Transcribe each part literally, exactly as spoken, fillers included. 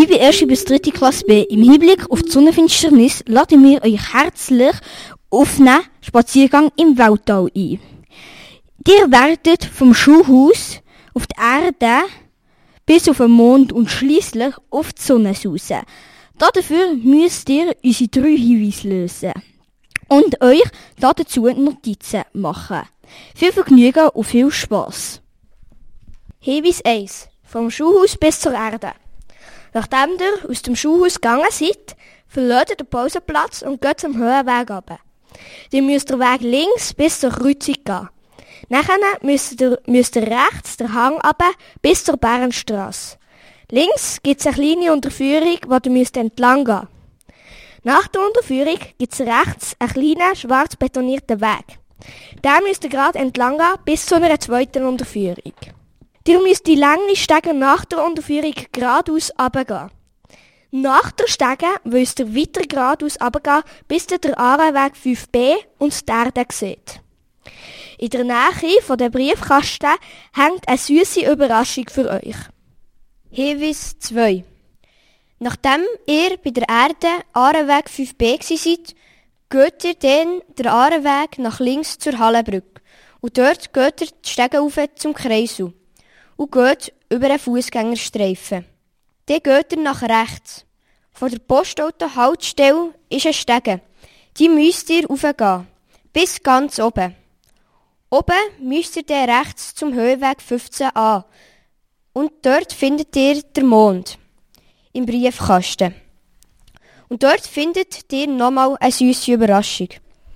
Liebe erste bis dritte Klasse B, im Hinblick auf die Sonnenfinsternis laden wir euch herzlich auf einen Spaziergang im Weltall ein. Ihr werdet vom Schulhaus auf die Erde bis auf den Mond und schliesslich auf die Sonne sausen. Dafür müsst ihr unsere drei Hinweise lösen und euch dazu Notizen machen. Viel Vergnügen und viel Spass. Hinweis eins. Vom Schulhaus bis zur Erde. Nachdem ihr aus dem Schulhaus gegangen seid, verlasst ihr den Pausenplatz und geht zum Höhenweg runter. Ihr müsst den Weg links bis zur Kreuzung gehen. Nachher müsst ihr, müsst ihr rechts den Hang runter bis zur Bärenstrasse. Links gibt es eine kleine Unterführung, wo ihr müsst entlang gehen. Nach der Unterführung gibt es rechts einen kleinen, schwarz betonierten Weg. Den müsst ihr gerade entlang gehen bis zu einer zweiten Unterführung. Ihr müsst die lange Stege nach der Unterführung geradeaus runtergehen. Nach der Stege müsst ihr weiter geradeaus runtergehen, bis ihr den Aarenweg fünf b und die Erde seht. In der Nähe von der Briefkasten hängt eine süße Überraschung für euch. Hinweis zwei. Nachdem ihr bei der Erde Aarenweg fünf b seid, geht ihr dann den Aarenweg nach links zur Hallenbrücke. Und dort geht ihr die Stege rauf zum Kreisel und geht über einen Fußgängerstreifen. Dann geht ihr nach rechts. Vor der Postauto-Haltestelle ist eine Stege. Die müsst ihr raufgehen, bis ganz oben. Oben müsst ihr dann rechts zum Höhenweg fünfzehn a. Und dort findet ihr den Mond im Briefkasten. Und dort findet ihr nochmal eine süße Überraschung.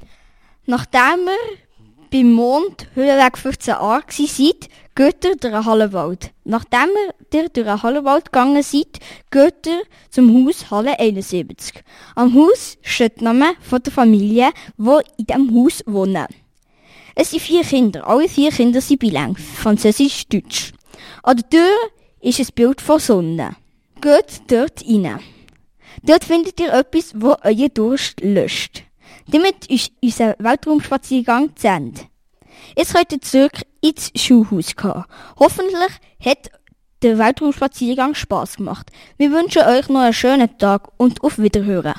Nachdem ihr beim Mond Höhenweg fünfzehn a seid, geht ihr durch den Hallenwald. Nachdem ihr durch den Hallenwald gegangen seid, geht ihr zum Haus Halle einundsiebzig. Am Haus steht der Name von der Familie, die in diesem Haus wohnen. Es sind vier Kinder. Alle vier Kinder sind bilang, Französisch-Deutsch. An der Tür ist ein Bild von Sonne. Geht dort rein. Dort findet ihr etwas, das euren Durst löscht. Damit ist unser Weltraumspaziergang zu Ende. Jetzt könnt ihr zurück ins Schulhaus gehen. Hoffentlich hat der Weltraumspaziergang Spass gemacht. Wir wünschen euch noch einen schönen Tag und auf Wiederhören.